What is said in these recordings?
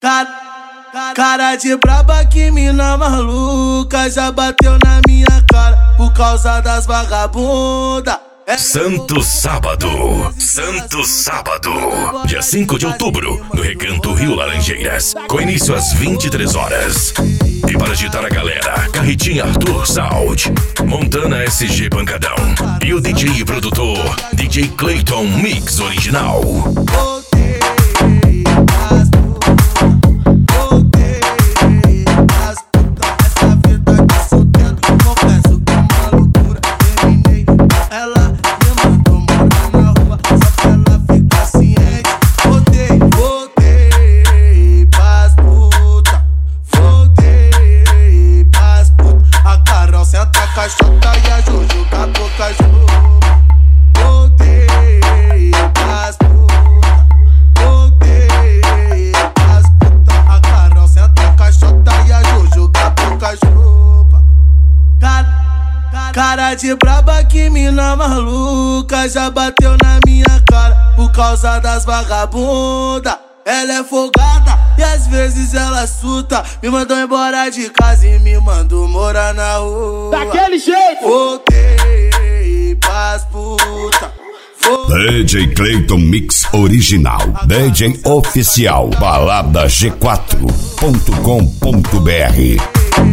Cara de braba, que mina maluca, já bateu na minha cara por causa das vagabunda. Santo Sábado, dia 5 de outubro, no Recanto Rio Laranjeiras, com início às 23 horas. E para agitar a galera, Carretinha Arthur Sound, Montana SG Pancadão e o DJ e produtor DJ Clayton Mix Original. Caixota e a Jojo com a boca junto. Voltei pras putas, voltei pras putas. A Carol senta a caixota e a Jojo com a boca junto. Cara de braba, que mina maluca, já bateu na minha cara por causa das vagabunda. Ela é folgada e às vezes ela surta. Me mandou embora de casa e me mandou morar na rua. Daquele jeito! Voltei pras puta. DJ Clayton Mix Original, DJ oficial, balada g4.com.br.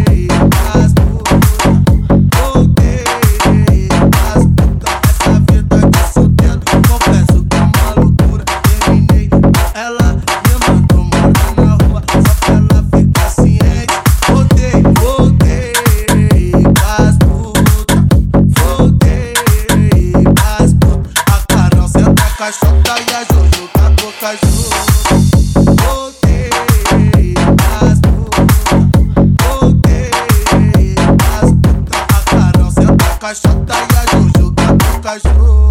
Caixota e a Jojo com a boca junto. Voltei pras putas, voltei pras putas. A Carol senta a caixota e a Jojo com a boca junto.